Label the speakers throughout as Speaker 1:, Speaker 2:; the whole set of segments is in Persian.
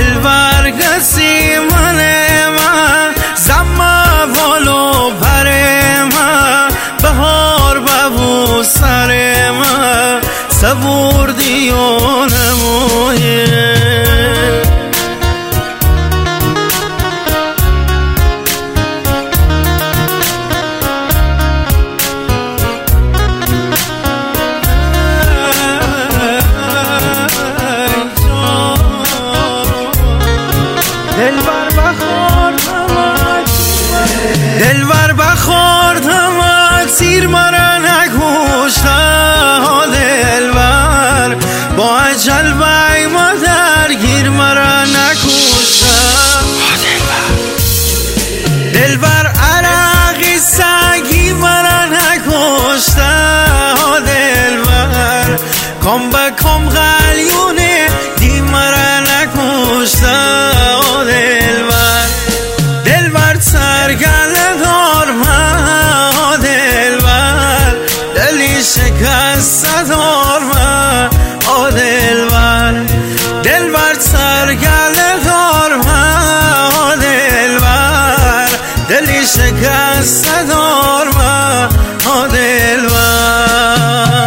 Speaker 1: دلبر کسی من زما والو پر من بهار ببو سر من صبور دیونه مویه دلبر بخوردم سیر مرا نکشته دلبر با اجل بی ما درگیر مرا نکشته دلبر عرقی سگی مرا نکشته دلبر کم به کم غلیونه دی مرا نکشته دلبر دلبر سرگل دار من دلبر دلی شکست دار من دلبر دلبر سرگل دار من دلبر دلی شکست دار من دلبر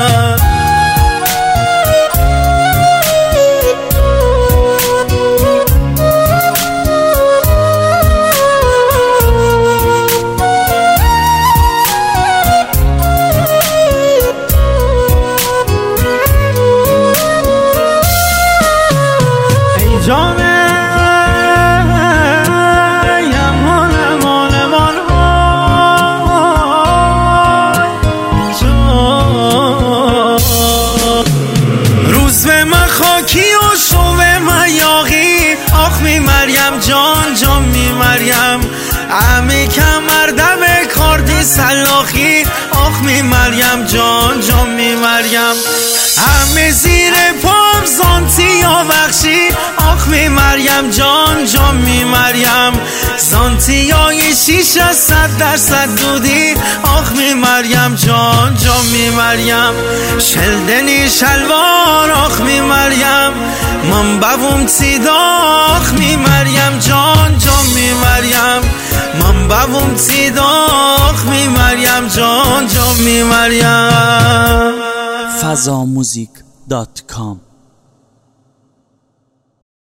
Speaker 1: مریم جان جان می مریم امی کمر دم کاردی سلاخی آخ می مریم جان جان می مریم همه زیر پام زانتی یا بخشی آخ می مریم جان جان می مریم زانتی های 600% دودی آخ می مریم جان جان می مریم شلدنی شلوار آخ می مریم من بوم تیداخ می مریم جان جان می مریم من بوم تیداخ می مریم جان جان می مریم
Speaker 2: fazamuzik.com